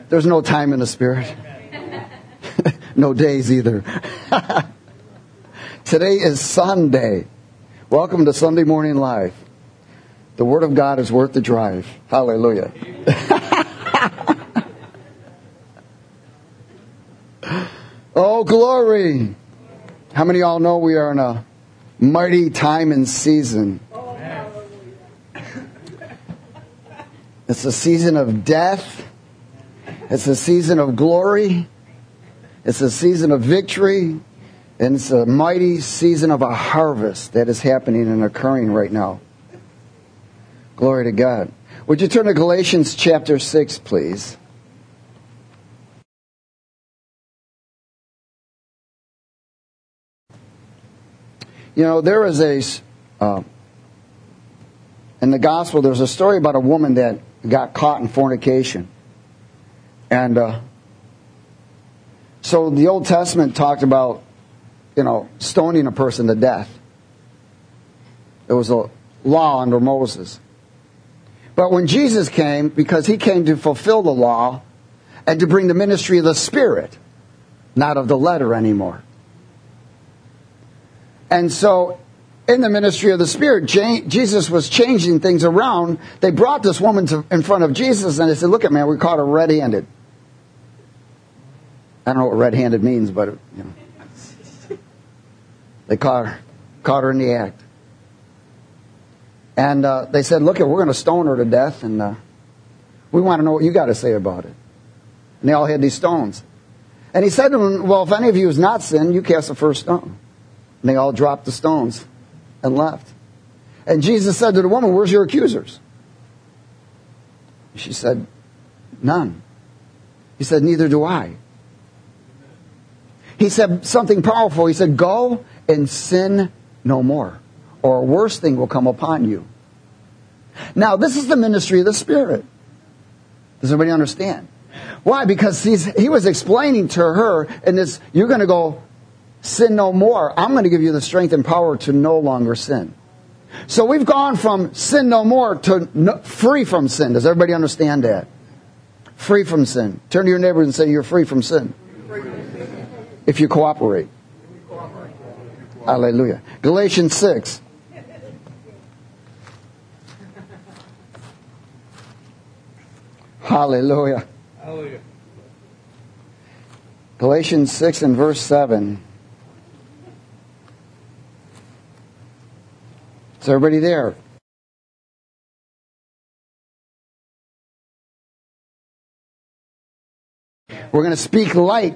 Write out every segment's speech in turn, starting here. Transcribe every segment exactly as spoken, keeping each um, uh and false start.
There's no time in the Spirit. No days either. Today is Sunday. Welcome to Sunday Morning Live. The Word of God is worth the drive. Hallelujah. Oh, glory. How many of y'all know we are in a mighty time and season? It's a season of death. It's a season of glory. It's a season of victory. And it's a mighty season of a harvest that is happening and occurring right now. Glory to God. Would you turn to Galatians chapter six, please? You know, there is a, uh, in the gospel, there's a story about a woman that got caught in fornication. And uh, so the Old Testament talked about, you know, stoning a person to death. It was a law under Moses. But when Jesus came, because he came to fulfill the law and to bring the ministry of the Spirit, not of the letter anymore. And so, in the ministry of the Spirit, Jesus was changing things around. They brought this woman to, in front of Jesus, and they said, "Look at man, we caught her red-handed." I don't know what red-handed means, but you know, they caught her, caught her in the act. And uh, they said, "Look, we're going to stone her to death, and uh, we want to know what you got to say about it." And they all had these stones. And he said to them, "Well, if any of you has not sinned, you cast the first stone." And they all dropped the stones and left. And Jesus said to the woman, "Where's your accusers?" She said, "None." He said, "Neither do I." He said something powerful. He said, "Go and sin no more, or a worse thing will come upon you." Now, this is the ministry of the Spirit. Does everybody understand? Why? Because he's, he was explaining to her in this, you're going to go sin no more. I'm going to give you the strength and power to no longer sin. So we've gone from sin no more to no, free from sin. Does everybody understand that? Free from sin. Turn to your neighbor and say, "You're free from sin." If you cooperate. Hallelujah. Galatians six. Hallelujah. Hallelujah. Galatians six and verse seven. Is everybody there? We're going to speak light.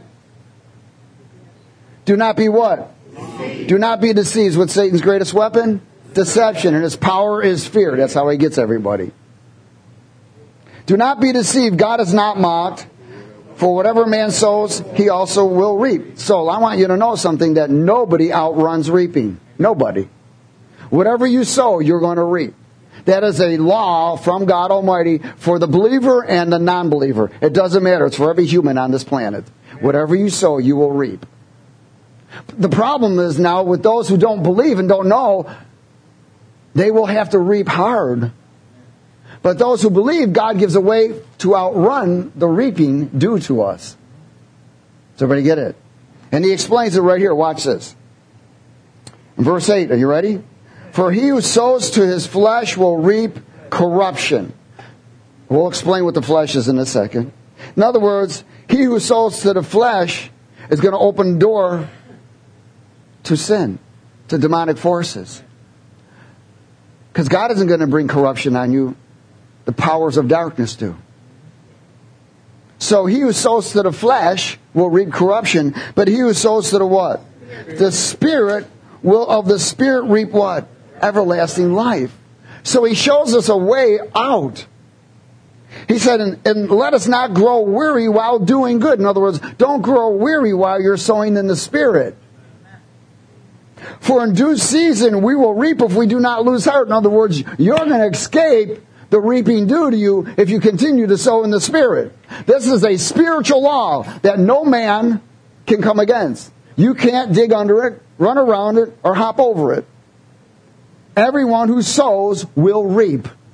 Do not be what? Deceived. Do not be deceived. What's Satan's greatest weapon? Deception. And his power is fear. That's how he gets everybody. Do not be deceived. God is not mocked. For whatever man sows, he also will reap. So I want you to know something, that nobody outruns reaping. Nobody. Whatever you sow, you're going to reap. That is a law from God Almighty for the believer and the non-believer. It doesn't matter. It's for every human on this planet. Whatever you sow, you will reap. The problem is now with those who don't believe and don't know, they will have to reap hard. But those who believe, God gives a way to outrun the reaping due to us. Does everybody get it? And he explains it right here. Watch this. Verse eight, are you ready? For he who sows to his flesh will reap corruption. We'll explain what the flesh is in a second. In other words, he who sows to the flesh is going to open the door to sin, to demonic forces. Because God isn't going to bring corruption on you. The powers of darkness do. So he who sows to the flesh will reap corruption, but he who sows to the what? The Spirit will of the Spirit reap what? Everlasting life. So he shows us a way out. He said, and, and let us not grow weary while doing good. In other words, don't grow weary while you're sowing in the Spirit. For in due season we will reap if we do not lose heart. In other words, you're going to escape the reaping due to you if you continue to sow in the Spirit. This is a spiritual law that no man can come against. You can't dig under it, run around it, or hop over it. Everyone who sows will reap.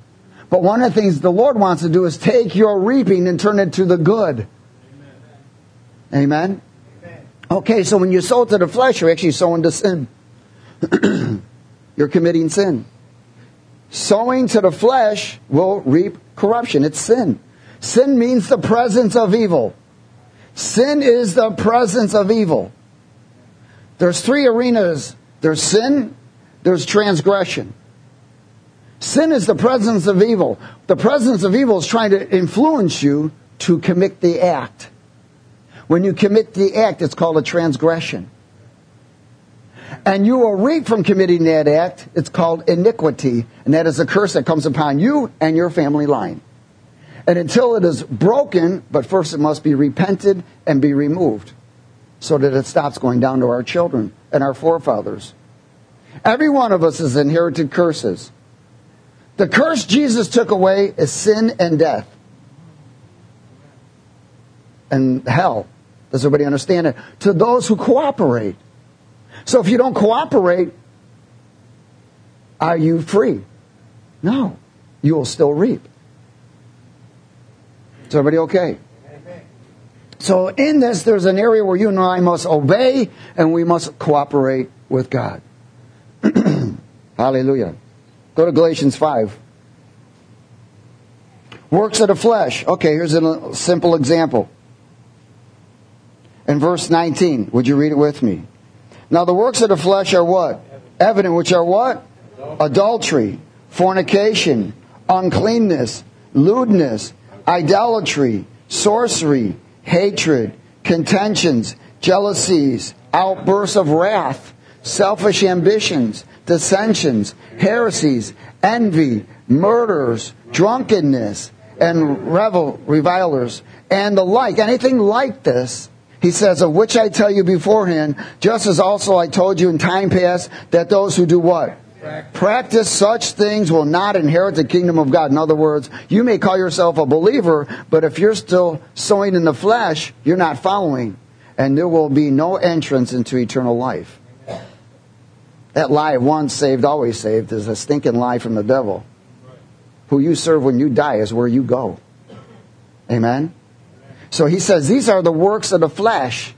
But one of the things the Lord wants to do is take your reaping and turn it to the good. Amen? Amen? Okay, so when you sow to the flesh, you're actually sowing to sin. You're committing sin. Sowing to the flesh will reap corruption. It's sin. Sin means the presence of evil. Sin is the presence of evil. There's three arenas. There's sin, there's transgression. Sin is the presence of evil. The presence of evil is trying to influence you to commit the act. When you commit the act, it's called a transgression. And you will reap from committing that act. It's called iniquity. And that is a curse that comes upon you and your family line. And until it is broken, but first it must be repented and be removed, so that it stops going down to our children and our forefathers. Every one of us has inherited curses. The curse Jesus took away is sin and death. And hell. Does everybody understand it? To those who cooperate. So if you don't cooperate, are you free? No. You will still reap. Is everybody okay? So in this, there's an area where you and I must obey and we must cooperate with God. Hallelujah. Go to Galatians five. Works of the flesh. Okay, here's a simple example. In verse nineteen, would you read it with me? Now the works of the flesh are what? Evident, which are what? Adultery, fornication, uncleanness, lewdness, idolatry, sorcery, hatred, contentions, jealousies, outbursts of wrath, selfish ambitions, dissensions, heresies, envy, murders, drunkenness, and revel, revilers, and the like. Anything like this, he says, of which I tell you beforehand, just as also I told you in time past, that those who do what? Practice. Practice such things will not inherit the kingdom of God. In other words, you may call yourself a believer, but if you're still sowing in the flesh, you're not following. And there will be no entrance into eternal life. That lie of once saved, always saved is a stinking lie from the devil. Who you serve when you die is where you go. Amen? So he says these are the works of the flesh.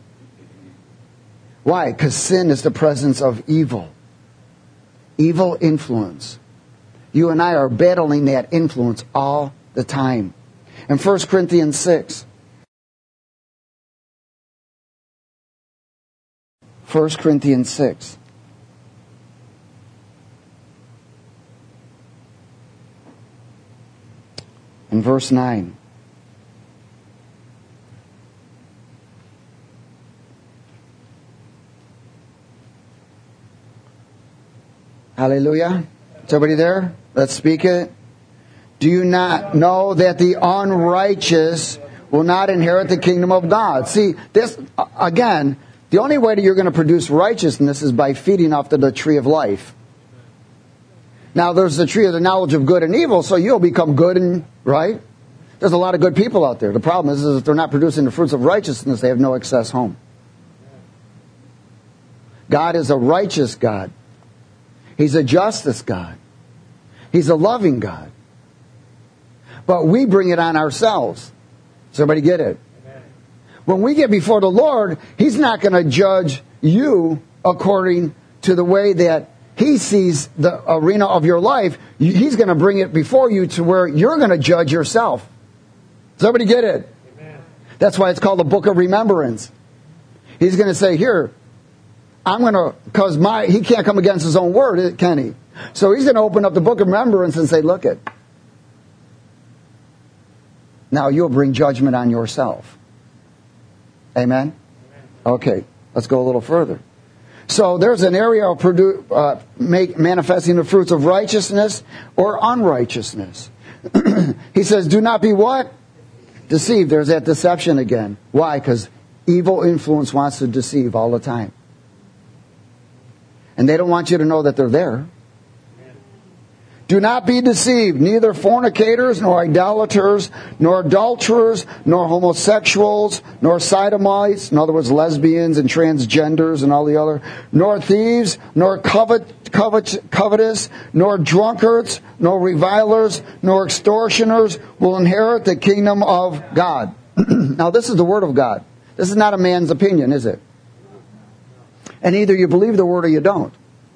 Why? Because sin is the presence of evil. Evil influence. You and I are battling that influence all the time. In First Corinthians six. First Corinthians six. In verse nine. Hallelujah. Is everybody there? Let's speak it. Do you not know that the unrighteous will not inherit the kingdom of God? See, this, again, the only way that you're going to produce righteousness is by feeding off the, the tree of life. Now, there's the tree of the knowledge of good and evil, so you'll become good and right. There's a lot of good people out there. The problem is, is if they're not producing the fruits of righteousness, they have no access home. God is a righteous God. He's a justice God. He's a loving God. But we bring it on ourselves. Does everybody get it? Amen. When we get before the Lord, He's not going to judge you according to the way that He sees the arena of your life. He's going to bring it before you to where you're going to judge yourself. Does everybody get it? Amen. That's why it's called the book of remembrance. He's going to say, here, I'm going to, because my, he can't come against his own word, can he? So he's going to open up the book of remembrance and say, look it. Now you'll bring judgment on yourself. Amen? Okay, let's go a little further. So there's an area of produ- uh, make, manifesting the fruits of righteousness or unrighteousness. He says, do not be what? Deceived. There's that deception again. Why? Because evil influence wants to deceive all the time. And they don't want you to know that they're there. Do not be deceived. Neither fornicators, nor idolaters, nor adulterers, nor homosexuals, nor sodomites, in other words, lesbians and transgenders and all the other, nor thieves, nor covet, covet, covetous, nor drunkards, nor revilers, nor extortioners will inherit the kingdom of God. Now, this is the word of God. This is not a man's opinion, is it? And either you believe the word or you don't.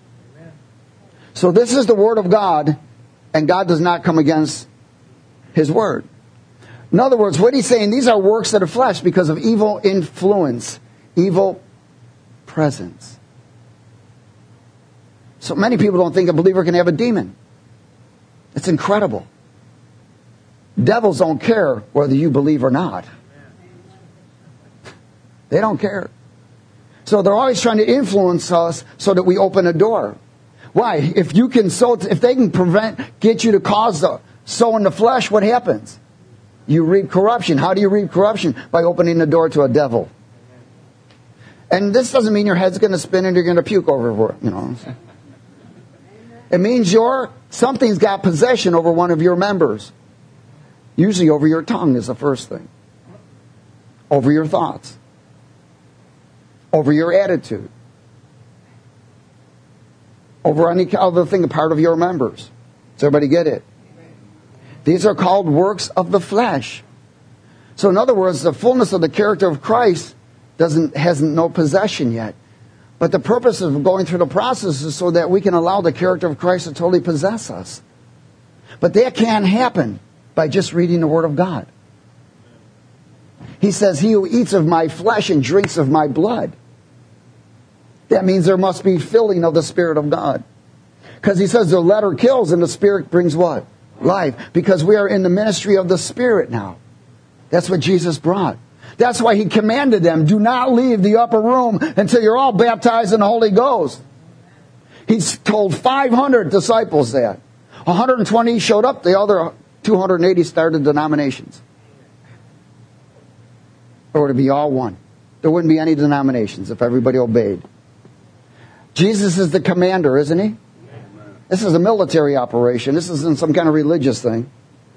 So this is the word of God, and God does not come against his word. In other words, what he's saying, these are works of the flesh because of evil influence, evil presence. So many people don't think a believer can have a demon. It's incredible. Devils don't care whether you believe or not. They don't care. So they're always trying to influence us so that we open a door. Why? If you can sow, if they can prevent, get you to cause the sow in the flesh, what happens? You reap corruption. How do you reap corruption? By opening the door to a devil. And this doesn't mean your head's going to spin and you're going to puke over it. You know. It means your something's got possession over one of your members. Usually over your tongue is the first thing. Over your thoughts. Over your attitude. Over any other thing, a part of your members. Does everybody get it? These are called works of the flesh. So in other words, the fullness of the character of Christ doesn't hasn't no possession yet. But the purpose of going through the process is so that we can allow the character of Christ to totally possess us. But that can't happen by just reading the Word of God. He says, he who eats of my flesh and drinks of my blood. That means there must be filling of the Spirit of God. Because he says the letter kills and the Spirit brings what? Life. Because we are in the ministry of the Spirit now. That's what Jesus brought. That's why he commanded them, do not leave the upper room until you're all baptized in the Holy Ghost. He's told five hundred disciples that. one hundred twenty showed up. The other two hundred eighty started denominations. Or to be all one. There wouldn't be any denominations if everybody obeyed. Jesus is the commander, isn't he? This is a military operation. This isn't some kind of religious thing.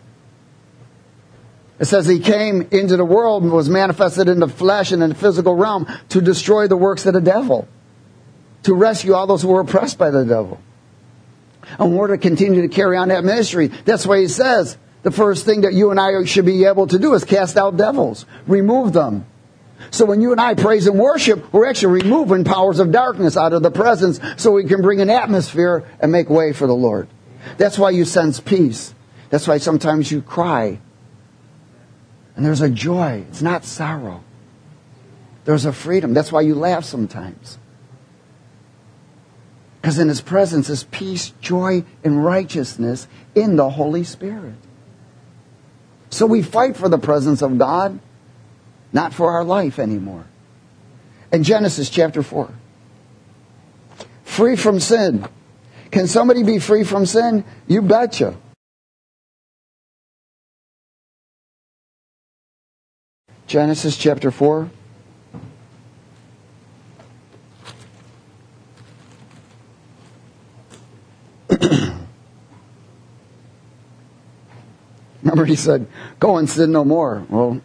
It says he came into the world and was manifested in the flesh and in the physical realm to destroy the works of the devil. To rescue all those who were oppressed by the devil. And we're to continue to carry on that ministry. That's why he says the first thing that you and I should be able to do is cast out devils. Remove them. So when you and I praise and worship, we're actually removing powers of darkness out of the presence so we can bring an atmosphere and make way for the Lord. That's why you sense peace. That's why sometimes you cry. And there's a joy. It's not sorrow. There's a freedom. That's why you laugh sometimes. Because in his presence is peace, joy, and righteousness in the Holy Spirit. So we fight for the presence of God. Not for our life anymore. In Genesis chapter four. Free from sin. Can somebody be free from sin? You betcha. Genesis chapter four. Remember he said, go and sin no more. Well,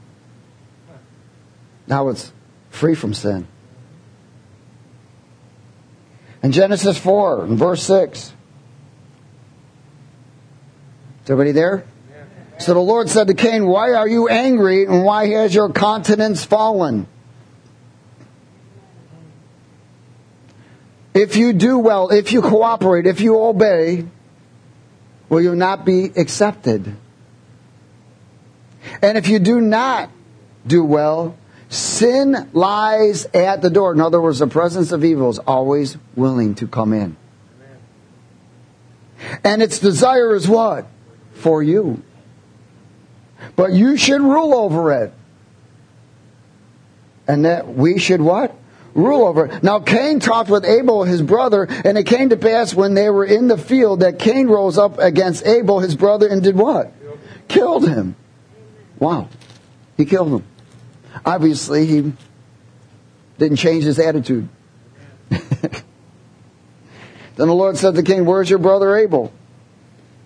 now it's free from sin. In Genesis four, in verse six. Is everybody there? So the Lord said to Cain, why are you angry and why has your countenance fallen? If you do well, if you cooperate, if you obey, will you not be accepted? And if you do not do well, sin lies at the door. In other words, the presence of evil is always willing to come in. And its desire is what? For you. But you should rule over it. And that we should what? Rule over it. Now Cain talked with Abel, his brother, and it came to pass when they were in the field that Cain rose up against Abel, his brother, and did what? Killed him. Wow. He killed him. Obviously, he didn't change his attitude. Then the Lord said to Cain, where's your brother Abel?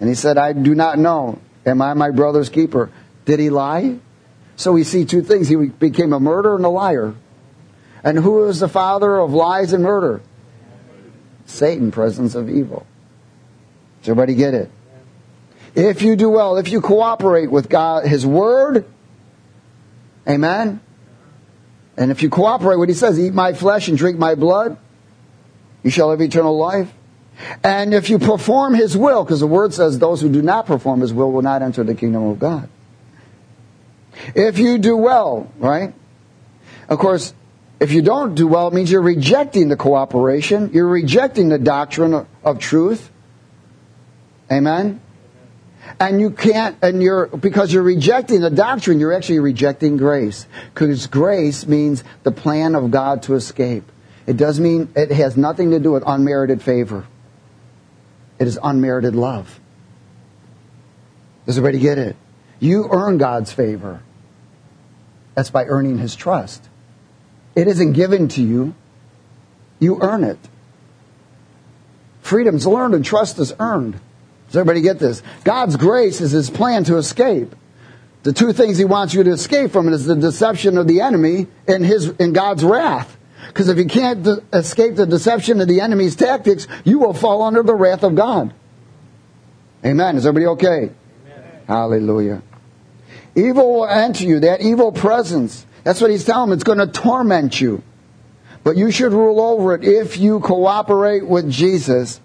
And he said, I do not know. Am I my brother's keeper? Did he lie? So we see two things. He became a murderer and a liar. And who is the father of lies and murder? Satan, presence of evil. Does everybody get it? If you do well, if you cooperate with God, His Word, amen? And if you cooperate, what He says, eat my flesh and drink my blood, you shall have eternal life. And if you perform His will, because the Word says those who do not perform His will will not enter the kingdom of God. If you do well, right? Of course, if you don't do well, it means you're rejecting the cooperation. You're rejecting the doctrine of, of truth. Amen? And you can't, and you're, because you're rejecting the doctrine, you're actually rejecting grace. Because grace means the plan of God to escape. It does mean, it has nothing to do with unmerited favor. It is unmerited love. Does everybody get it? You earn God's favor. That's by earning His trust. It isn't given to you. You earn it. Freedom's learned and trust is earned. Does everybody get this? God's grace is His plan to escape. The two things He wants you to escape from is the deception of the enemy and His and God's wrath. Because if you can't de- escape the deception of the enemy's tactics, you will fall under the wrath of God. Amen. Is everybody okay? Amen. Hallelujah. Evil will enter you, that evil presence. That's what He's telling them. It's going to torment you. But you should rule over it if you cooperate with Jesus.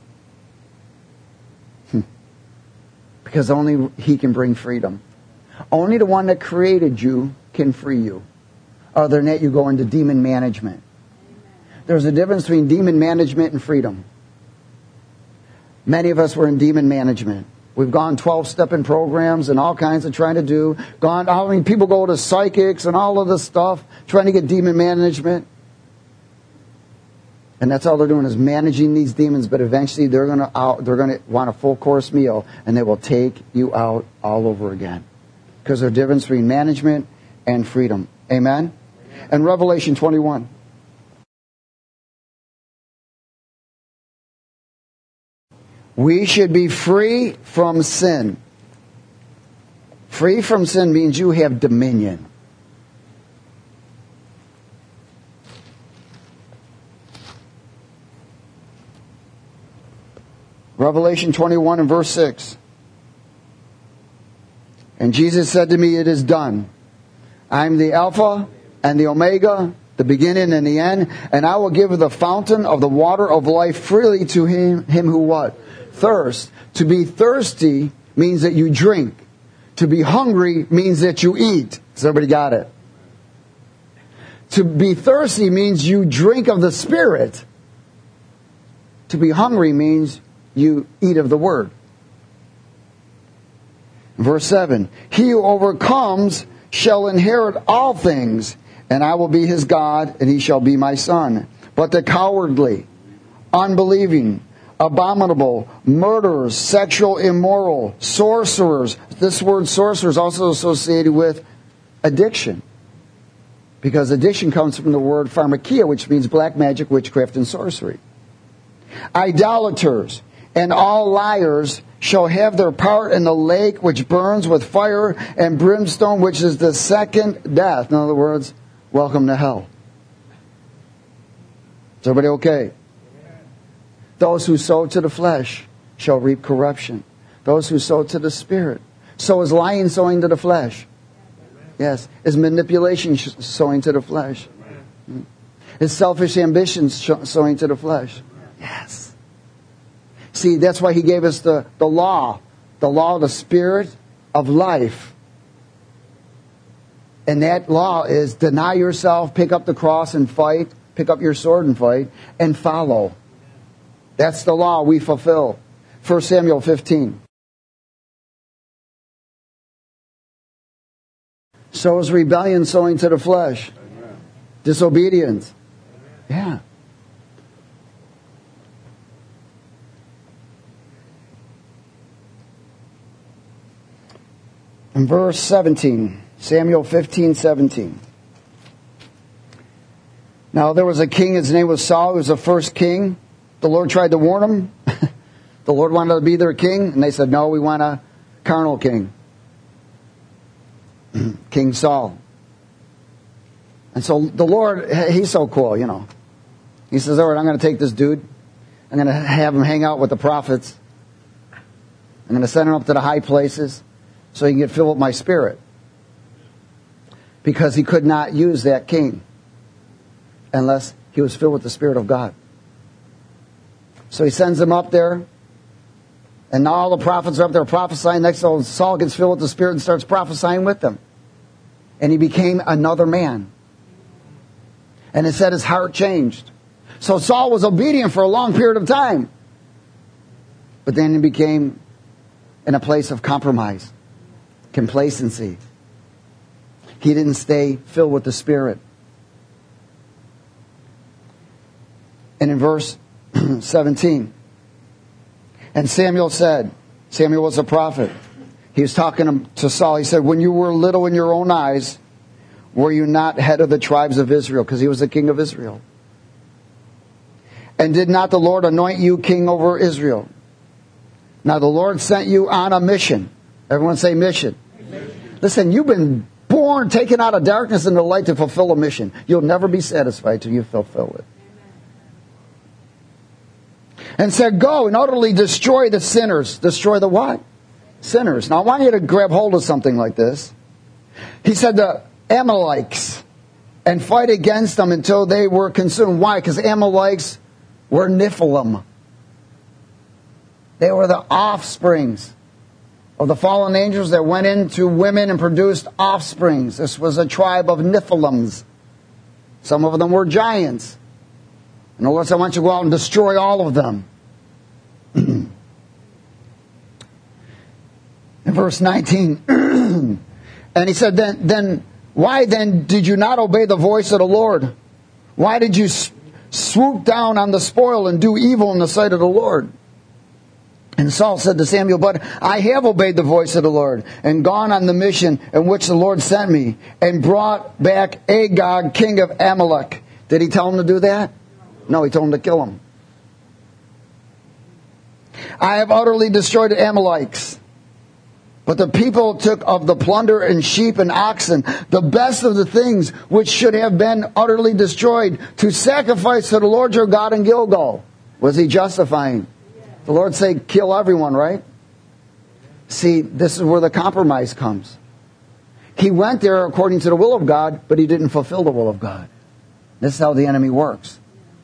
Because only He can bring freedom. Only the one that created you can free you. Other than that, you go into demon management. There's a difference between demon management and freedom. Many of us were in demon management. We've gone twelve-stepping programs and all kinds of trying to do. Gone. I mean, people go to psychics and all of this stuff trying to get demon management. And that's all they're doing is managing these demons. But eventually, they're going to out. They're going to want a full course meal, and they will take you out all over again. Because there's a difference between management and freedom. Amen. And Revelation twenty-one. We should be free from sin. Free from sin means you have dominion. Revelation twenty-one and verse six. And Jesus said to me, it is done. I am the Alpha and the Omega, the beginning and the end, and I will give the fountain of the water of life freely to him, him who what? Thirst. To be thirsty means that you drink. To be hungry means that you eat. Has everybody got it? To be thirsty means you drink of the Spirit. To be hungry means you eat of the Word. Verse seven. He who overcomes shall inherit all things, and I will be his God, and he shall be my son. But the cowardly, unbelieving, abominable, murderers, sexual immoral, sorcerers. This word sorcerer is also associated with addiction. Because addiction comes from the word pharmakia, which means black magic, witchcraft, and sorcery. Idolaters and all liars shall have their part in the lake which burns with fire and brimstone, which is the second death. In other words, welcome to hell. Is everybody okay? Those who sow to the flesh shall reap corruption. Those who sow to the Spirit. So is lying sowing to the flesh? Yes. Is manipulation sowing to the flesh? Is selfish ambition sowing to the flesh? Yes. See, that's why He gave us the, the law. The law of the Spirit of life. And that law is deny yourself, pick up the cross and fight, pick up your sword and fight, and follow. That's the law we fulfill. First Samuel fifteen. So is rebellion sowing to the flesh. Amen. Disobedience. Amen. Yeah. In verse seventeen. Samuel fifteen, seventeen. Now there was a king, his name was Saul, he was the first king. The Lord tried to warn him. The Lord wanted to be their king, and they said, no, we want a carnal king. King Saul. And so the Lord, he's so cool, you know. He says, all right, I'm going to take this dude. I'm going to have him hang out with the prophets. I'm going to send him up to the high places so he can get filled with my spirit. Because he could not use that king unless he was filled with the Spirit of God. So he sends him up there. And now all the prophets are up there prophesying. Next to Saul gets filled with the Spirit and starts prophesying with them. And he became another man. And it said his heart changed. So Saul was obedient for a long period of time. But then he became in a place of compromise, complacency. He didn't stay filled with the Spirit. And in verse seventeen, and Samuel said, Samuel was a prophet. He was talking to Saul. He said, when you were little in your own eyes, were you not head of the tribes of Israel? Because he was the king of Israel. And did not the Lord anoint you king over Israel? Now the Lord sent you on a mission. Everyone say mission. Mission. Listen, you've been born, taken out of darkness into light to fulfill a mission. You'll never be satisfied till you fulfill it. And said, go and utterly destroy the sinners. Destroy the what? Sinners. Now I want you to grab hold of something like this. He said the Amalekites, and fight against them until they were consumed. Why? Because Amalekites were Nephilim. They were the offsprings of the fallen angels that went into women and produced offsprings. This was a tribe of Nephilims. Some of them were giants. And the Lord said, I want you to go out and destroy all of them. In verse nineteen, and he said, then, then, why then did you not obey the voice of the Lord? Why did you swoop down on the spoil and do evil in the sight of the Lord? And Saul said to Samuel, but I have obeyed the voice of the Lord and gone on the mission in which the Lord sent me and brought back Agag, king of Amalek. Did he tell him to do that? No, he told him to kill him. I have utterly destroyed the Amalekites. But the people took of the plunder and sheep and oxen, the best of the things which should have been utterly destroyed, to sacrifice to the Lord your God in Gilgal. Was he justifying? The Lord said, kill everyone, right? See, this is where the compromise comes. He went there according to the will of God, but he didn't fulfill the will of God. This is how the enemy works.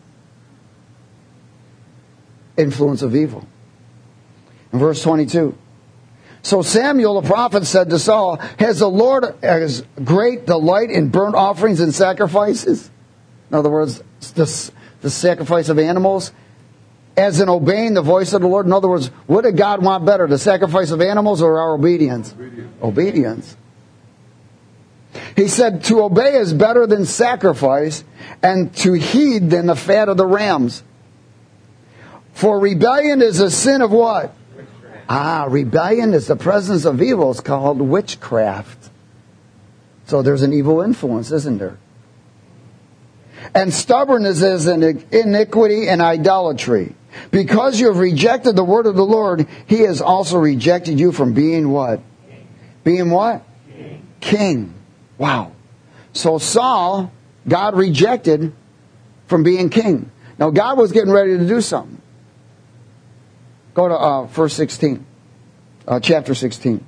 Influence of evil. In verse twenty-two. So Samuel the prophet said to Saul, has the Lord as great delight in burnt offerings and sacrifices? In other words, the, the sacrifice of animals, as in obeying the voice of the Lord. In other words, what did God want better, the sacrifice of animals or our obedience? Obedience. Obedience. He said, to obey is better than sacrifice, and to heed than the fat of the rams. For rebellion is a sin of what? Witchcraft. Ah, rebellion is the presence of evil. It's called witchcraft. So there's an evil influence, isn't there? And stubbornness is an iniquity and idolatry. Because you have rejected the word of the Lord, he has also rejected you from being what? King. Being what? King. King. Wow. So Saul, God rejected from being king. Now God was getting ready to do something. Go to uh, verse sixteen, uh, chapter sixteen.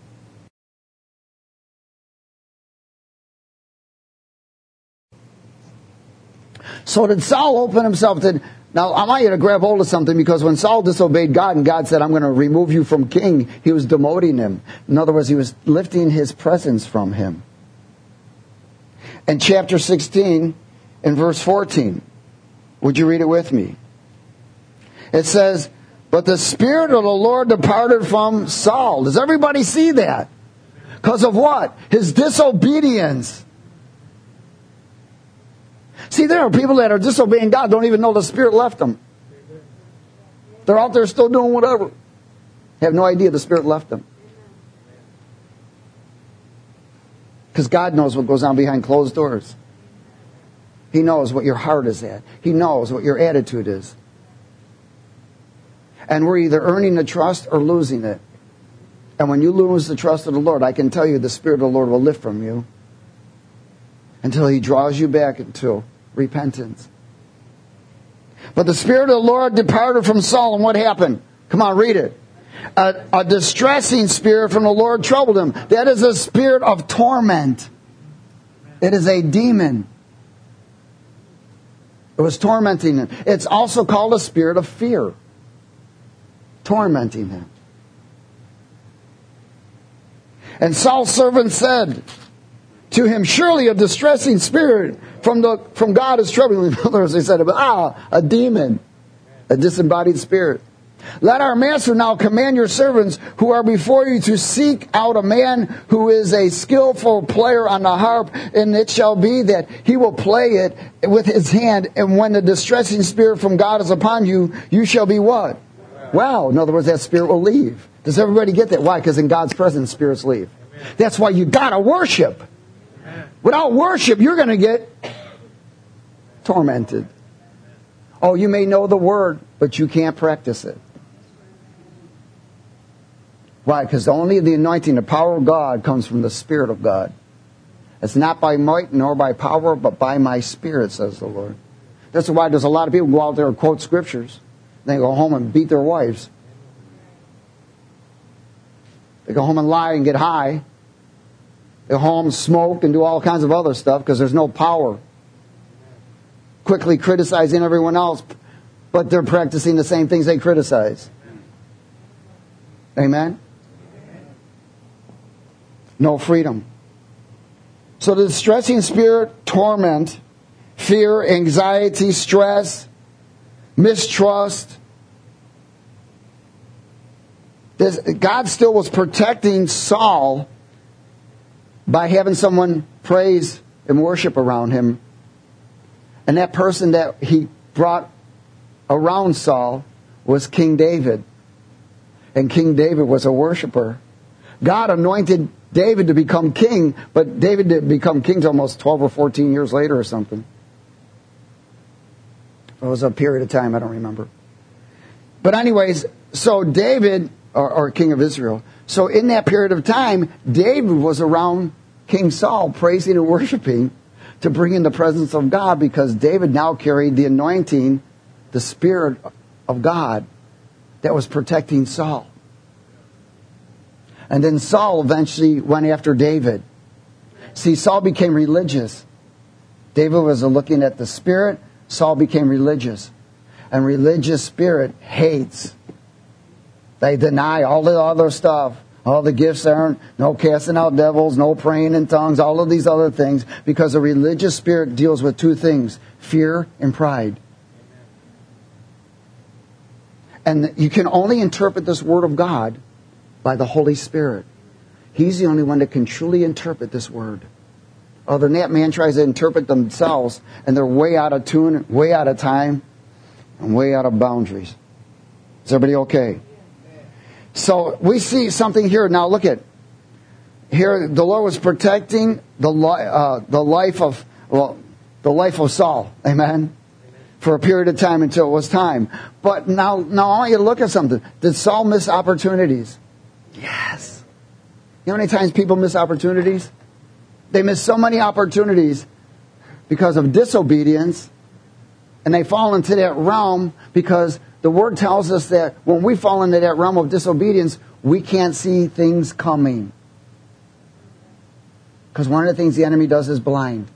So did Saul open himself to... Now, I want you to grab hold of something, because when Saul disobeyed God and God said, I'm going to remove you from king, he was demoting him. In other words, he was lifting his presence from him. In chapter sixteen, in verse fourteen, would you read it with me? It says, but the Spirit of the Lord departed from Saul. Does everybody see that? Because of what? His disobedience. See, there are people that are disobeying God, don't even know the Spirit left them. They're out there still doing whatever. They have no idea the Spirit left them. Because God knows what goes on behind closed doors. He knows what your heart is at. He knows what your attitude is. And we're either earning the trust or losing it. And when you lose the trust of the Lord, I can tell you the Spirit of the Lord will lift from you until He draws you back into repentance. But the Spirit of the Lord departed from Saul, and what happened? Come on, read it. A, a distressing spirit from the Lord troubled him. That is a spirit of torment. It is a demon. It was tormenting him. It's also called a spirit of fear. Tormenting him. And Saul's servant said to him, surely a distressing spirit from the from God is troubling him. In other words, they said, ah, a demon, a disembodied spirit. Let our master now command your servants who are before you to seek out a man who is a skillful player on the harp, and it shall be that he will play it with his hand, and when the distressing spirit from God is upon you, you shall be what? Well, in other words, that spirit will leave. Does everybody get that? Why? Because in God's presence, spirits leave. That's why you got to worship. Without worship, you're going to get tormented. Oh, you may know the word, but you can't practice it. Why? Because only the anointing, the power of God comes from the Spirit of God. It's not by might nor by power, but by my Spirit, says the Lord. That's why there's a lot of people who go out there and quote scriptures. They go home and beat their wives. They go home and lie and get high. They go home and smoke and do all kinds of other stuff because there's no power. Quickly criticizing everyone else, but they're practicing the same things they criticize. Amen? No freedom. So the distressing spirit, torment, fear, anxiety, stress, mistrust. This, God still was protecting Saul by having someone praise and worship around him. And that person that he brought around Saul was King David. And King David was a worshiper. God anointed David to become king, but David didn't become king almost twelve or fourteen years later or something. It was a period of time, I don't remember. But anyways, so David, or, or king of Israel, so in that period of time, David was around King Saul, praising and worshiping to bring in the presence of God, because David now carried the anointing, the Spirit of God that was protecting Saul. And then Saul eventually went after David. See, Saul became religious. David was looking at the Spirit. Saul became religious. And religious spirit hates. They deny all the other stuff. All the gifts aren't, no casting out devils, no praying in tongues, all of these other things. Because a religious spirit deals with two things, fear and pride. And you can only interpret this Word of God by the Holy Spirit. He's the only one that can truly interpret this Word. Other than that, man tries to interpret themselves, and they're way out of tune, way out of time, and way out of boundaries. Is everybody okay? So we see something here. Now look at here. The Lord was protecting the li- uh, the life of well the life of Saul. Amen. For a period of time until it was time. But now, now I want you to look at something. Did Saul miss opportunities? Yes. You know how many times people miss opportunities? They miss so many opportunities because of disobedience, and they fall into that realm because the Word tells us that when we fall into that realm of disobedience, we can't see things coming. Because one of the things the enemy does is blind.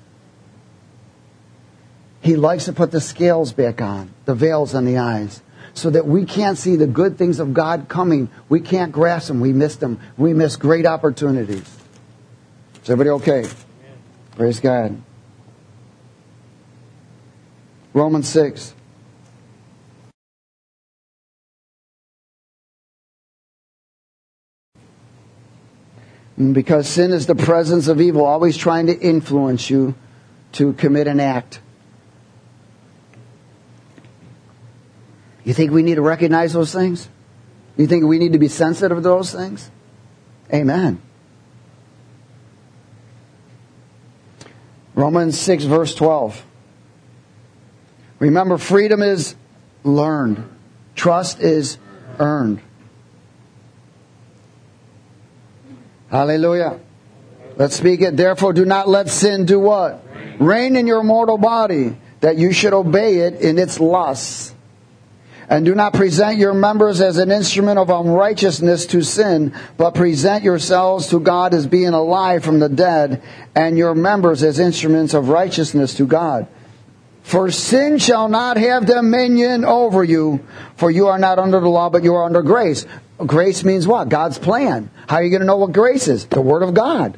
He likes to put the scales back on, the veils on the eyes, so that we can't see the good things of God coming. We can't grasp them. We miss them. We miss great opportunities. Is everybody okay? Amen. Praise God. Romans six. Because sin is the presence of evil, always trying to influence you to commit an act. You think we need to recognize those things? You think we need to be sensitive to those things? Amen. Romans six, verse twelve. Remember, freedom is learned. Trust is earned. Hallelujah. Let's speak it. Therefore, do not let sin do what? Reign, Reign in your mortal body, that you should obey it in its lusts. And do not present your members as an instrument of unrighteousness to sin, but present yourselves to God as being alive from the dead, and your members as instruments of righteousness to God. For sin shall not have dominion over you, for you are not under the law, but you are under grace. Grace means what? God's plan. How are you going to know what grace is? The Word of God.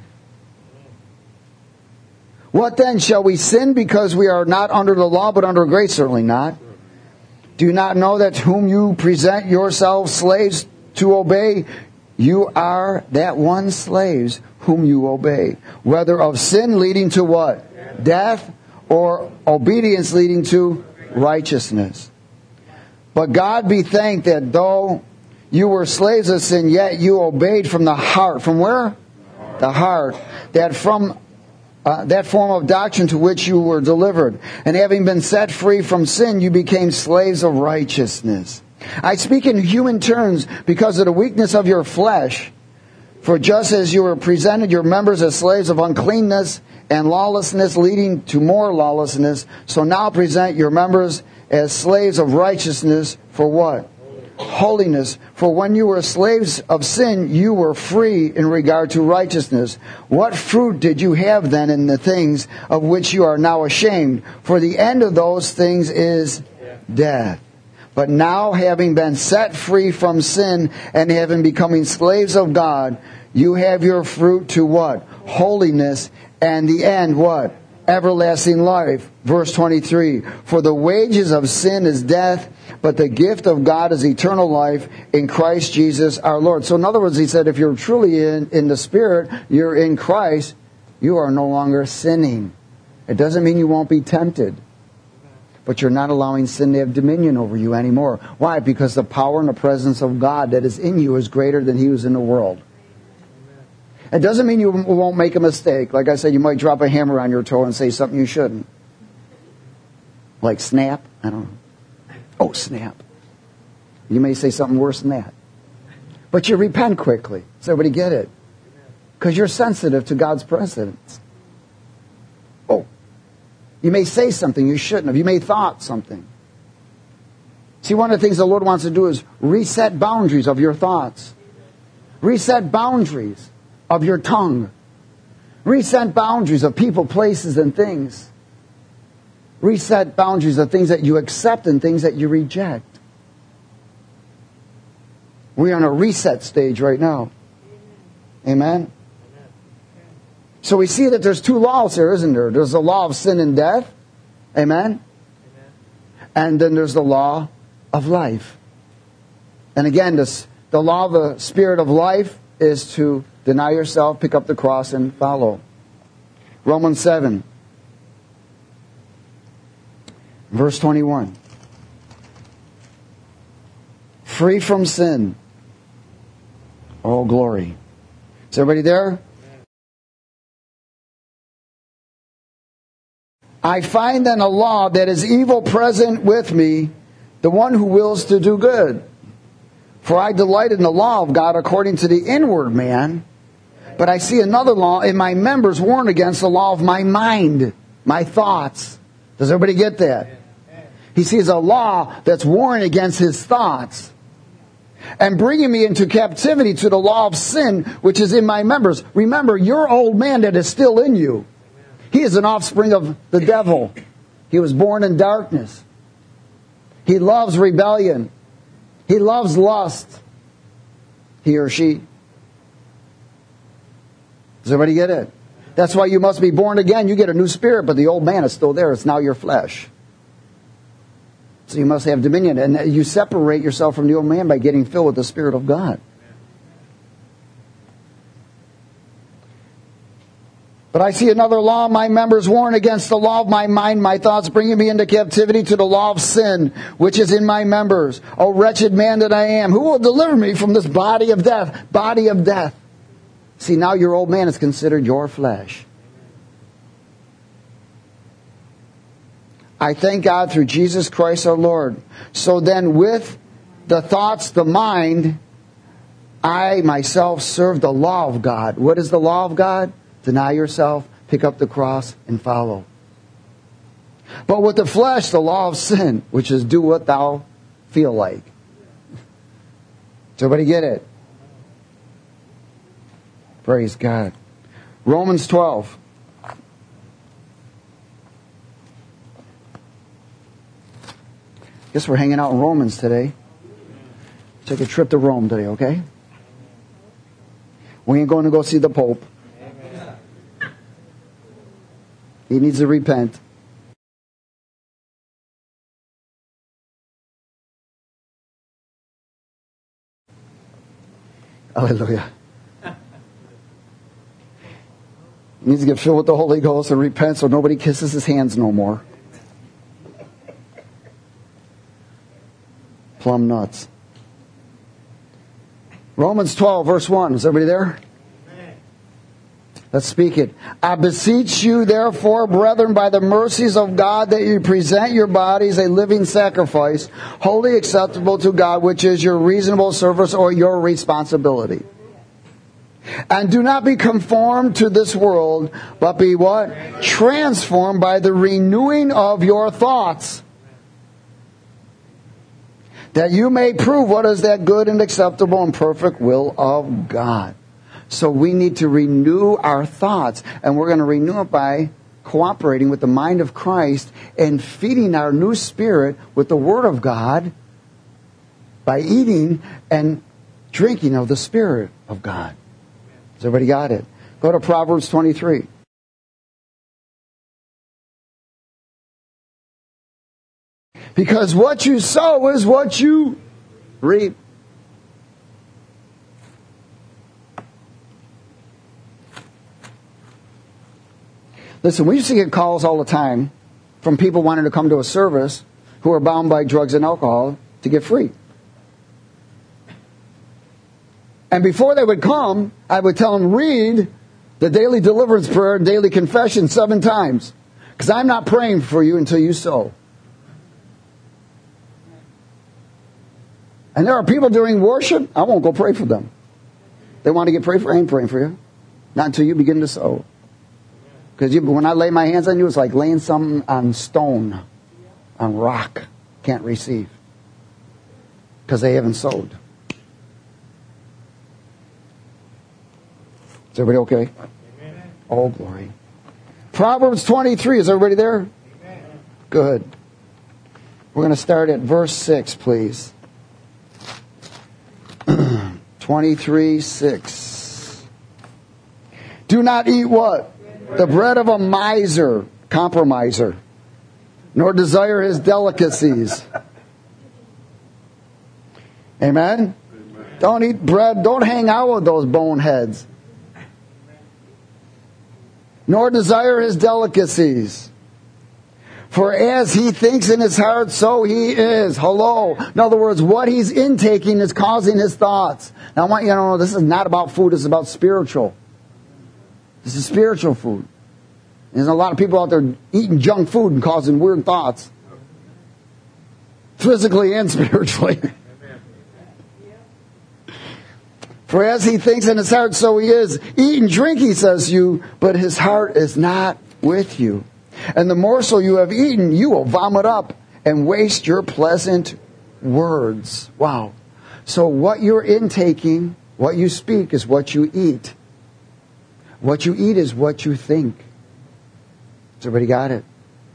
What then? Shall we sin because we are not under the law, but under grace? Certainly not. Do you not know that whom you present yourselves slaves to obey, you are that one slaves whom you obey, whether of sin leading to what? Death, or obedience leading to righteousness. But God be thanked that though you were slaves of sin, yet you obeyed from the heart. From where? The heart. That from Uh, that form of doctrine to which you were delivered. And having been set free from sin, you became slaves of righteousness. I speak in human terms because of the weakness of your flesh. For just as you were presented your members as slaves of uncleanness and lawlessness leading to more lawlessness, so now present your members as slaves of righteousness for what? Holiness. For when you were slaves of sin, you were free in regard to righteousness. What fruit did you have then in the things of which you are now ashamed? For the end of those things is death. But now, having been set free from sin and having becoming slaves of God, you have your fruit to what? Holiness. And the end, what? Everlasting life. Verse twenty-three. For the wages of sin is death, but the gift of God is eternal life in Christ Jesus our Lord. So in other words, he said, if you're truly in, in the Spirit, you're in Christ, you are no longer sinning. It doesn't mean you won't be tempted, but you're not allowing sin to have dominion over you anymore. Why? Because the power and the presence of God that is in you is greater than he who's in the world. It doesn't mean you won't make a mistake. Like I said, you might drop a hammer on your toe and say something you shouldn't. Like snap? I don't know. Oh, snap. You may say something worse than that. But you repent quickly. Does everybody get it? Because you're sensitive to God's presence. Oh. You may say something you shouldn't have. You may thought something. See, one of the things the Lord wants to do is reset boundaries of your thoughts. Reset boundaries of your tongue. Reset boundaries of people, places, and things. Reset boundaries of things that you accept and things that you reject. We're on a reset stage right now. Amen? So we see that there's two laws here, isn't there? There's the law of sin and death. Amen? And then there's the law of life. And again, this, the law of the Spirit of life is to deny yourself, pick up the cross, and follow. Romans seven. Verse twenty-one. Free from sin. Oh, glory. Is everybody there? I find then a law that is evil present with me, the one who wills to do good. For I delight in the law of God according to the inward man, but I see another law in my members warned against the law of my mind, my thoughts. Does everybody get that? He sees a law that's warring against his thoughts and bringing me into captivity to the law of sin, which is in my members. Remember, your old man that is still in you, he is an offspring of the devil. He was born in darkness. He loves rebellion. He loves lust. He or she. Does everybody get it? That's why you must be born again. You get a new spirit, but the old man is still there. It's now your flesh. So you must have dominion. And you separate yourself from the old man by getting filled with the Spirit of God. But I see another law in my members warn against the law of my mind, my thoughts, bringing me into captivity to the law of sin, which is in my members. O wretched man that I am, who will deliver me from this body of death? Body of death. See, now your old man is considered your flesh. I thank God through Jesus Christ our Lord. So then with the thoughts, the mind, I myself serve the law of God. What is the law of God? Deny yourself, pick up the cross, and follow. But with the flesh, the law of sin, which is do what thou feel like. Does everybody get it? Praise God. Romans twelve. Guess we're hanging out in Romans today. Take a trip to Rome today, okay? We ain't going to go see the Pope. He needs to repent. Hallelujah. He needs to get filled with the Holy Ghost and repent so nobody kisses his hands no more. Plumb nuts. Romans twelve, verse one. Is everybody there? Amen. Let's speak it. I beseech you, therefore, brethren, by the mercies of God, that you present your bodies a living sacrifice, wholly acceptable to God, which is your reasonable service or your responsibility. And do not be conformed to this world, but be what? Transformed by the renewing of your thoughts, that you may prove what is that good and acceptable and perfect will of God. So we need to renew our thoughts, and we're going to renew it by cooperating with the mind of Christ and feeding our new spirit with the Word of God by eating and drinking of the Spirit of God. Has everybody got it? Go to Proverbs twenty-three. Because what you sow is what you reap. Listen, we used to get calls all the time from people wanting to come to a service who are bound by drugs and alcohol to get free. And before they would come, I would tell them, read the daily deliverance prayer and daily confession seven times. Because I'm not praying for you until you sow. And there are people during worship, I won't go pray for them. They want to get prayed for, I ain't praying for you. Not until you begin to sow. Because when I lay my hands on you, it's like laying something on stone, on rock. Can't receive. Because they haven't sowed. Is everybody okay? Amen. Oh, glory. Proverbs twenty-three. Is everybody there? Amen. Good. We're going to start at verse six, please. twenty-three, six. Do not eat what? The bread of a miser, compromiser, nor desire his delicacies. Amen? Amen? Don't eat bread. Don't hang out with those boneheads. Nor desire his delicacies. For as he thinks in his heart, so he is. Hello. In other words, what he's intaking is causing his thoughts. Now I want you to know this is not about food, it's about spiritual. This is spiritual food. There's a lot of people out there eating junk food and causing weird thoughts. Physically and spiritually. For as he thinks in his heart, so he is. Eat and drink, he says to you, but his heart is not with you. And the morsel you have eaten, you will vomit up and waste your pleasant words. Wow. So what you're intaking, what you speak, is what you eat. What you eat is what you think. Has everybody got it?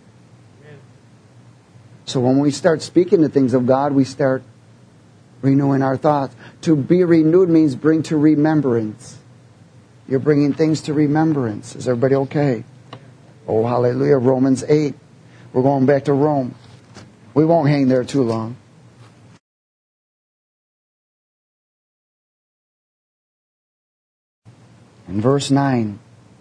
So when we start speaking the things of God, we start renewing our thoughts. To be renewed means bring to remembrance. You're bringing things to remembrance. Is everybody okay? Oh, hallelujah. Romans eight. We're going back to Rome. We won't hang there too long. In verse nine.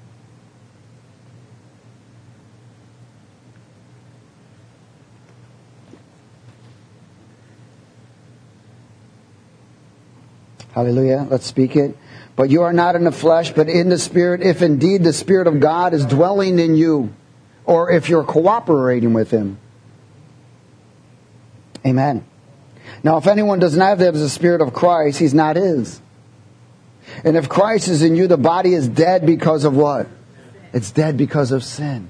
Hallelujah. Let's speak it. But you are not in the flesh, but in the Spirit, if indeed the Spirit of God is dwelling in you, or if you're cooperating with Him. Amen. Now, if anyone does not have the Spirit of Christ, he's not his. And if Christ is in you, the body is dead because of what? It's dead because of sin.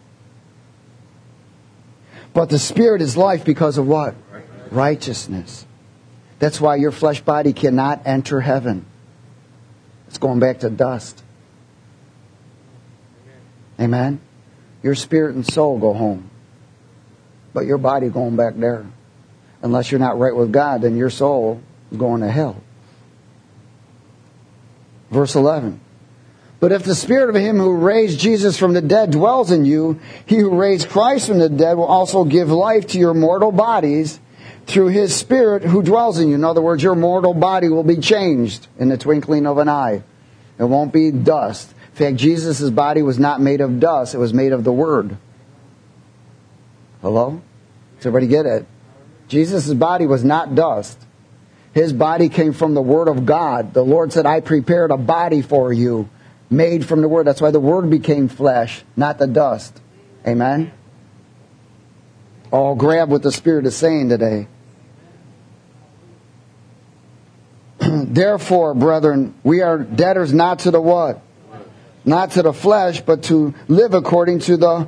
But the Spirit is life because of what? Righteousness. That's why your flesh body cannot enter heaven. It's going back to dust. Amen? Your spirit and soul go home. But your body going back there. Unless you're not right with God, then your soul is going to hell. Verse eleven. But if the Spirit of Him who raised Jesus from the dead dwells in you, He who raised Christ from the dead will also give life to your mortal bodies through His Spirit who dwells in you. In other words, your mortal body will be changed in the twinkling of an eye. It won't be dust. In fact, Jesus' body was not made of dust. It was made of the Word. Hello? Does everybody get it? Jesus' body was not dust. His body came from the Word of God. The Lord said, I prepared a body for you, made from the Word. That's why the Word became flesh, not the dust. Amen? Oh, grab what the Spirit is saying today. Therefore, brethren, we are debtors not to the what? Not to the flesh, but to live according to the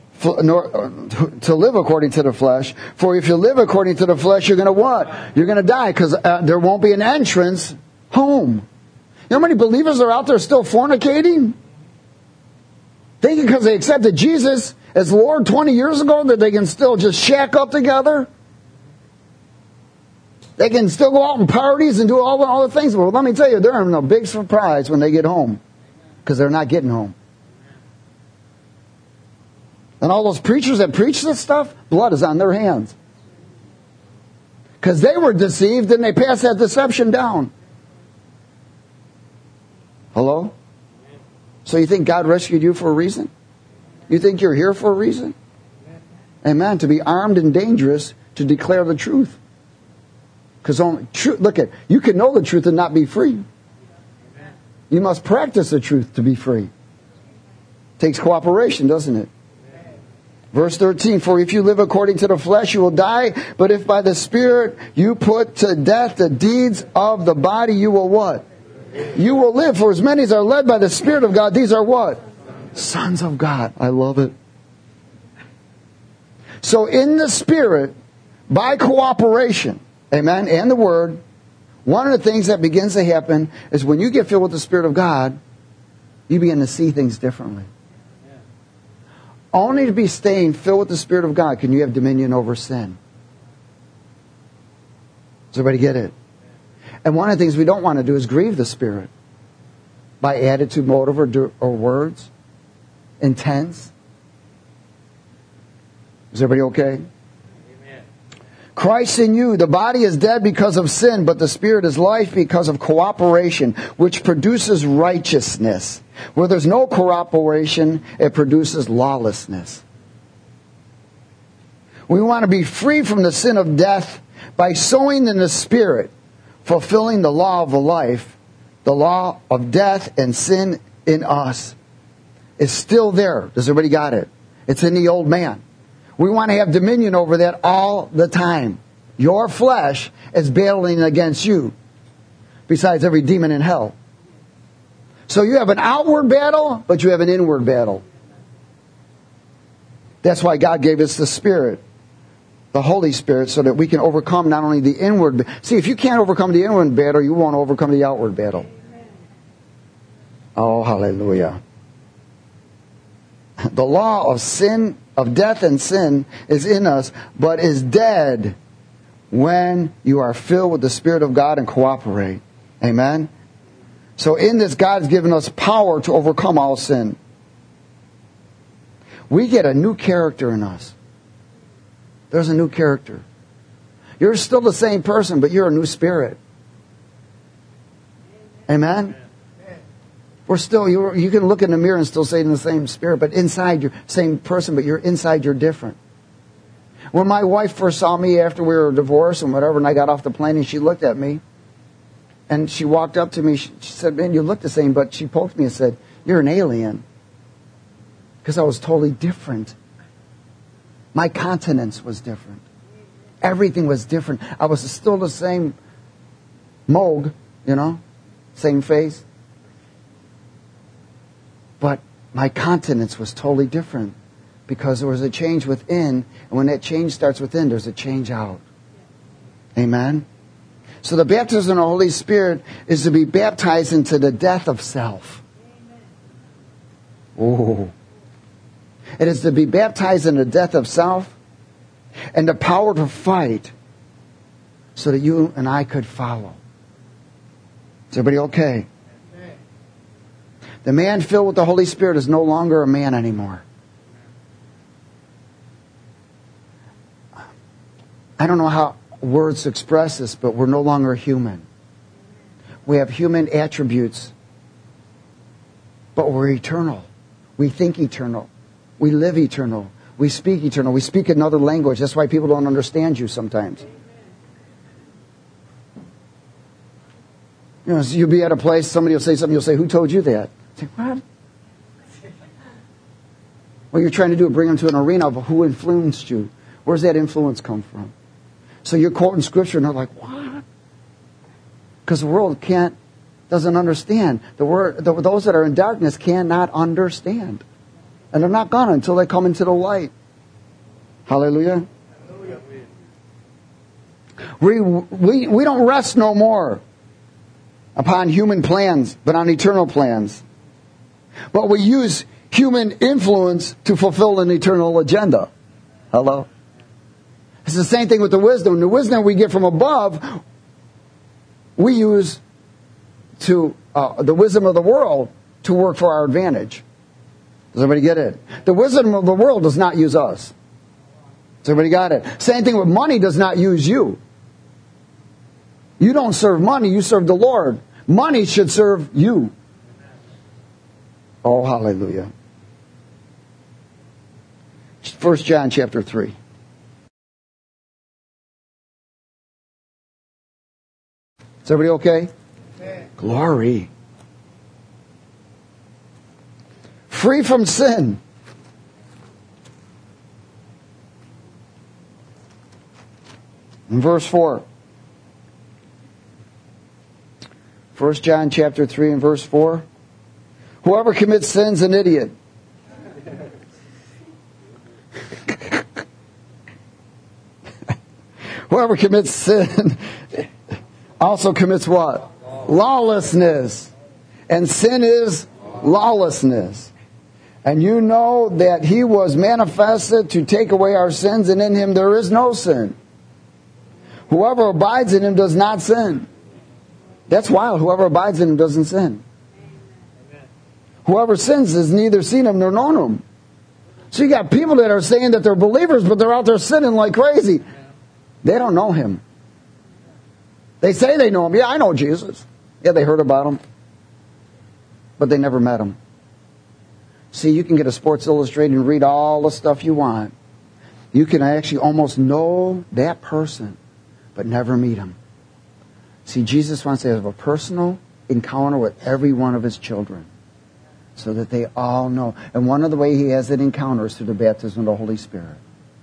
to live according to the flesh. For if you live according to the flesh, you're going to what? You're going to die, because uh, there won't be an entrance home. You know how many believers are out there still fornicating? Thinking because they accepted Jesus as Lord twenty years ago that they can still just shack up together? They can still go out and parties and do all the, all the things. Well, let me tell you, they're in a big surprise when they get home, because they're not getting home. And all those preachers that preach this stuff, blood is on their hands. Because they were deceived and they passed that deception down. Hello? So you think God rescued you for a reason? You think you're here for a reason? Amen. To be armed and dangerous to declare the truth. Because only truth, look at, you can know the truth and not be free. You must practice the truth to be free. Takes cooperation, doesn't it? Verse thirteen, for if you live according to the flesh, you will die. But if by the Spirit you put to death the deeds of the body, you will what? You will live. For as many as are led by the Spirit of God, these are what? Sons of God. I love it. So in the Spirit, by cooperation, amen, and the Word, one of the things that begins to happen is when you get filled with the Spirit of God, you begin to see things differently. Only to be staying filled with the Spirit of God can you have dominion over sin. Does everybody get it? And one of the things we don't want to do is grieve the Spirit by attitude, motive, or, do, or words, intents. Is everybody okay? Amen. Christ in you, the body is dead because of sin, but the Spirit is life because of cooperation, which produces righteousness. Where there's no cooperation, it produces lawlessness. We want to be free from the sin of death by sowing in the Spirit, fulfilling the law of the life. The law of death and sin in us is still there. Does everybody got it? It's in the old man. We want to have dominion over that all the time. Your flesh is battling against you, besides every demon in hell. So you have an outward battle, but you have an inward battle. That's why God gave us the Spirit, the Holy Spirit, so that we can overcome not only the inward. See, if you can't overcome the inward battle, you won't overcome the outward battle. Oh, hallelujah. The law of sin, of death and sin is in us, but is dead when you are filled with the Spirit of God and cooperate. Amen? So in this, God's given us power to overcome all sin. We get a new character in us. There's a new character. You're still the same person, but you're a new spirit. Amen? We're still, you're, you can look in the mirror and still say in the same spirit, but inside you're same person, but you're inside you're different. When my wife first saw me after we were divorced and whatever, and I got off the plane and she looked at me, and she walked up to me, she said, man, you look the same, but she poked me and said, you're an alien. Because I was totally different. My countenance was different. Everything was different. I was still the same Moog, you know, same face. But my countenance was totally different because there was a change within. And when that change starts within, there's a change out. Amen? So the baptism of the Holy Spirit is to be baptized into the death of self. Oh. It is to be baptized in the death of self and the power to fight so that you and I could follow. Is everybody okay? The man filled with the Holy Spirit is no longer a man anymore. I don't know how words express this, but we're no longer human. We have human attributes, but we're eternal. We think eternal. We live eternal. We speak eternal. We speak another language. That's why people don't understand you sometimes. You know, so you'll be at a place, somebody will say something, you'll say, who told you that? Say, what? What you're trying to do is bring them to an arena of who influenced you. Where's that influence come from? So you're quoting scripture and they're like, what? Because the world can't, doesn't understand. The word, the, those that are in darkness cannot understand. And they're not gonna until they come into the light. Hallelujah. Hallelujah. We, we, we don't rest no more upon human plans, but on eternal plans. But we use human influence to fulfill an eternal agenda. Hello? It's the same thing with the wisdom. The wisdom we get from above, we use to uh, the wisdom of the world to work for our advantage. Does everybody get it? The wisdom of the world does not use us. Does everybody got it? Same thing with money does not use you. You don't serve money, you serve the Lord. Money should serve you. Oh, hallelujah. First John chapter three. Is everybody okay? Okay. Glory. Free from sin. In verse four. First John chapter three and verse four. Whoever commits sin's an idiot. Whoever commits sin also commits what? Lawlessness. And sin is lawlessness. And you know that he was manifested to take away our sins, and in him there is no sin. Whoever abides in him does not sin. That's wild. Whoever abides in him doesn't sin. Amen. Whoever sins has neither seen him nor known him. So you got people that are saying that they're believers, but they're out there sinning like crazy. Yeah. They don't know him. They say they know him. Yeah, I know Jesus. Yeah, they heard about him. But they never met him. See, you can get a Sports Illustrated and read all the stuff you want. You can actually almost know that person, but never meet him. See, Jesus wants to have a personal encounter with every one of his children so that they all know. And one of the ways he has that encounter is through the baptism of the Holy Spirit.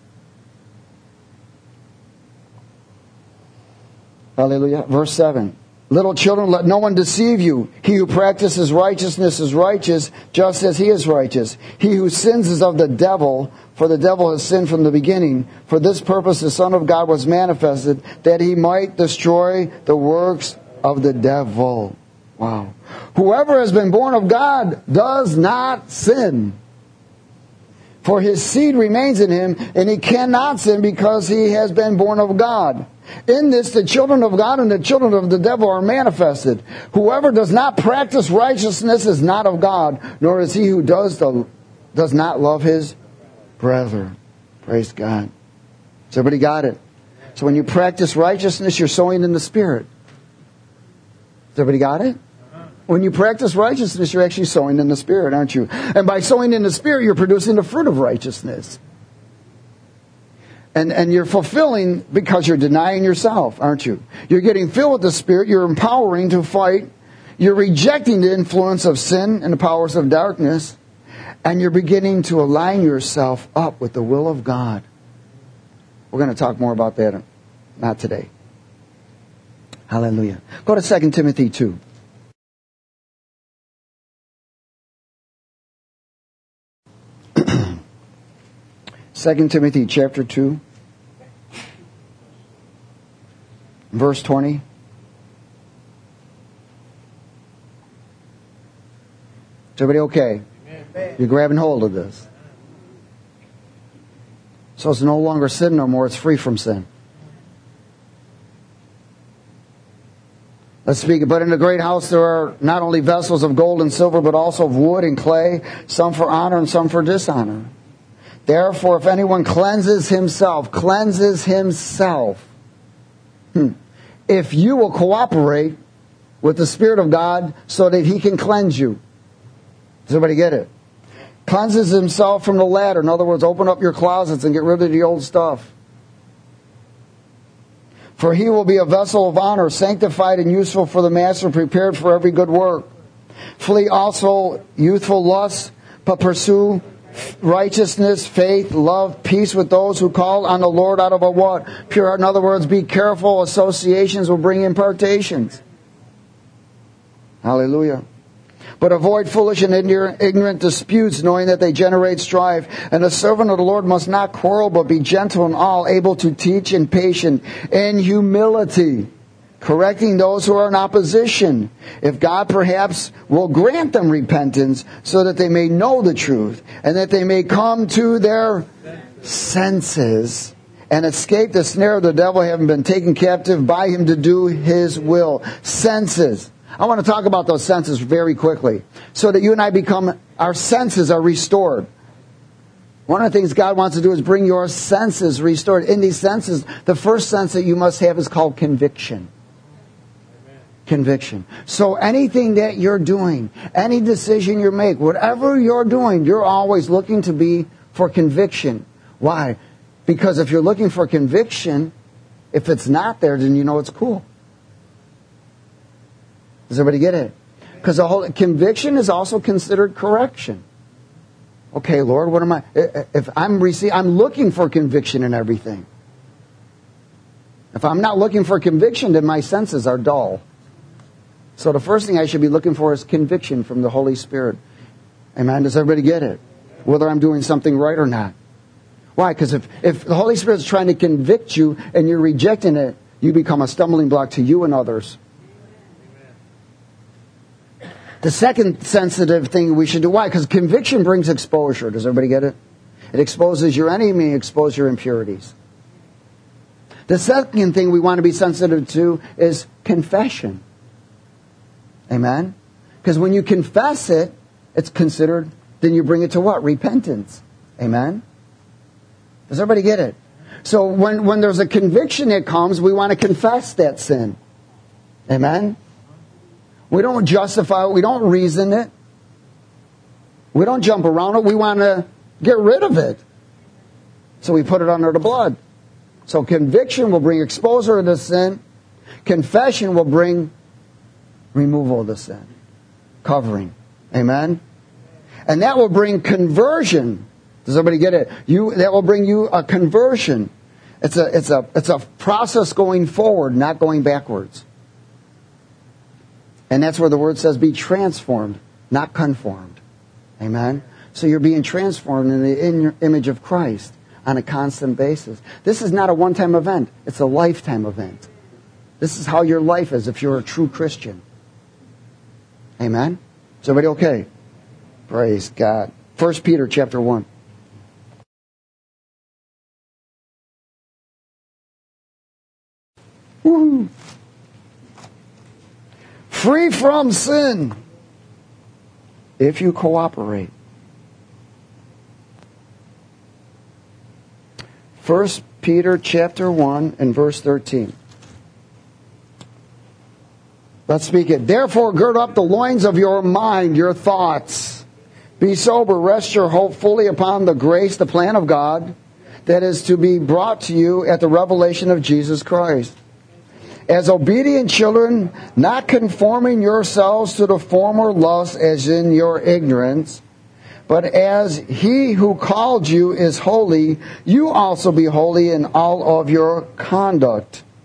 Hallelujah. Verse seven. Little children, let no one deceive you. He who practices righteousness is righteous, just as he is righteous. He who sins is of the devil, for the devil has sinned from the beginning. For this purpose the Son of God was manifested, that he might destroy the works of the devil. Wow. Whoever has been born of God does not sin. For his seed remains in him, and he cannot sin because he has been born of God. In this, the children of God and the children of the devil are manifested. Whoever does not practice righteousness is not of God, nor is he who does the does not love his brethren. Praise God. So everybody got it? So when you practice righteousness, you're sowing in the Spirit. Has everybody got it? When you practice righteousness, you're actually sowing in the Spirit, aren't you? And by sowing in the Spirit, you're producing the fruit of righteousness. And and you're fulfilling because you're denying yourself, aren't you? You're getting filled with the Spirit. You're empowering to fight. You're rejecting the influence of sin and the powers of darkness. And you're beginning to align yourself up with the will of God. We're going to talk more about that Not today. Hallelujah. Go to Second Timothy two. Second Timothy chapter two. Verse twenty. Is everybody okay? Amen. You're grabbing hold of this. So it's no longer sin no more. It's free from sin. Let's speak. But in the great house there are not only vessels of gold and silver, but also of wood and clay, some for honor and some for dishonor. Therefore, if anyone cleanses himself, cleanses himself, hmm, if you will cooperate with the Spirit of God so that He can cleanse you. Does everybody get it? Cleanses himself from the latter. In other words, open up your closets and get rid of the old stuff. For he will be a vessel of honor, sanctified and useful for the master, prepared for every good work. Flee also youthful lusts, but pursue righteousness, faith, love, peace with those who call on the Lord out of a what? Pure heart. In other words, be careful. Associations will bring impartations. Hallelujah. But avoid foolish and ignorant disputes, knowing that they generate strife. And the servant of the Lord must not quarrel, but be gentle in all, able to teach and patient, in humility, correcting those who are in opposition, if God perhaps will grant them repentance, so that they may know the truth, and that they may come to their senses, and escape the snare of the devil, having been taken captive by him to do his will. Senses. I want to talk about those senses very quickly, so that you and I become, our senses are restored. One of the things God wants to do is bring your senses restored. In these senses, the first sense that you must have is called conviction. Amen. Conviction. So anything that you're doing, any decision you make, whatever you're doing, you're always looking to be for conviction. Why? Because if you're looking for conviction, if it's not there, then you know it's cool. Does everybody get it? Because the whole conviction is also considered correction. Okay, Lord, what am I? If I'm receiving, I'm looking for conviction in everything. If I'm not looking for conviction, then my senses are dull. So the first thing I should be looking for is conviction from the Holy Spirit. Amen. Does everybody get it? Whether I'm doing something right or not. Why? Because if, if the Holy Spirit is trying to convict you and you're rejecting it, you become a stumbling block to you and others. The second sensitive thing we should do, why? Because conviction brings exposure. Does everybody get it? It exposes your enemy, exposes your impurities. The second thing we want to be sensitive to is confession. Amen? Because when you confess it, it's considered, then you bring it to what? Repentance. Amen? Does everybody get it? So when, when there's a conviction that comes, we want to confess that sin. Amen? We don't justify it. We don't reason it. We don't jump around it. We want to get rid of it. So we put it under the blood. So conviction will bring exposure of the sin. Confession will bring removal of the sin. Covering. Amen? And that will bring conversion. Does everybody get it? You, that will bring you a conversion. It's a, it's a, it's a process going forward, not going backwards. And that's where the word says be transformed, not conformed. Amen? So you're being transformed in the in image of Christ on a constant basis. This is not a one-time event. It's a lifetime event. This is how your life is if you're a true Christian. Amen? Is everybody okay? Praise God. First Peter chapter one. Woo-hoo. Free from sin if you cooperate. First Peter chapter one and verse thirteen. Let's speak it. Therefore gird up the loins of your mind, your thoughts. Be sober, rest your hope fully upon the grace, the plan of God, that is to be brought to you at the revelation of Jesus Christ. As obedient children, not conforming yourselves to the former lusts as in your ignorance, but as he who called you is holy, you also be holy in all of your conduct.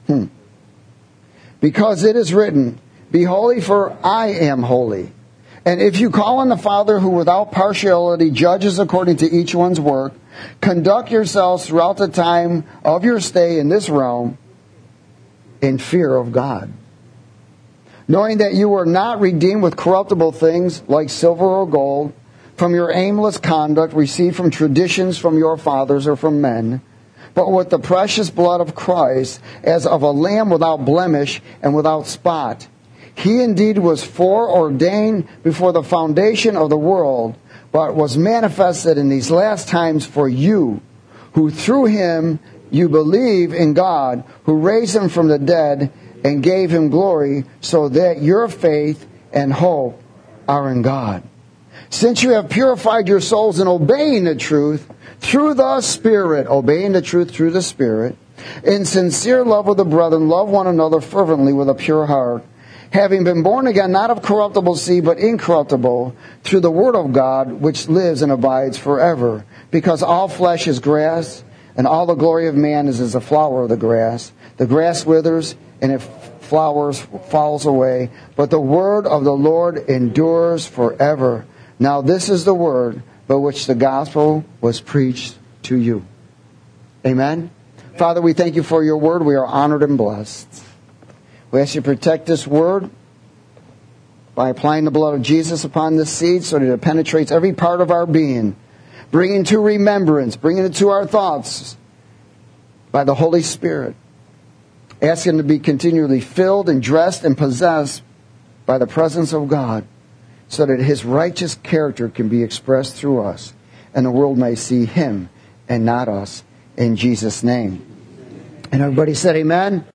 Hmm. Because it is written, be holy, for I am holy. And if you call on the Father who without partiality judges according to each one's work, conduct yourselves throughout the time of your stay in this realm in fear of God. Knowing that you were not redeemed with corruptible things like silver or gold from your aimless conduct received from traditions from your fathers or from men, but with the precious blood of Christ, as of a lamb without blemish and without spot. He indeed was foreordained before the foundation of the world, but was manifested in these last times for you, who through him you believe in God, who raised him from the dead and gave him glory, so that your faith and hope are in God. Since you have purified your souls in obeying the truth through the Spirit, obeying the truth through the Spirit, in sincere love with the brethren, love one another fervently with a pure heart, having been born again, not of corruptible seed, but incorruptible, through the Word of God, which lives and abides forever. Because all flesh is grass, and all the glory of man is as the flower of the grass. The grass withers, and it flowers falls away, but the word of the Lord endures forever. Now this is the word by which the gospel was preached to you. Amen. Father, we thank you for your word. We are honored and blessed. We ask you to protect this word by applying the blood of Jesus upon this seed so that it penetrates every part of our being, bringing to remembrance, bringing it to our thoughts by the Holy Spirit. Ask him to be continually filled and dressed and possessed by the presence of God, so that his righteous character can be expressed through us, and the world may see him and not us, in Jesus' name. And everybody said amen.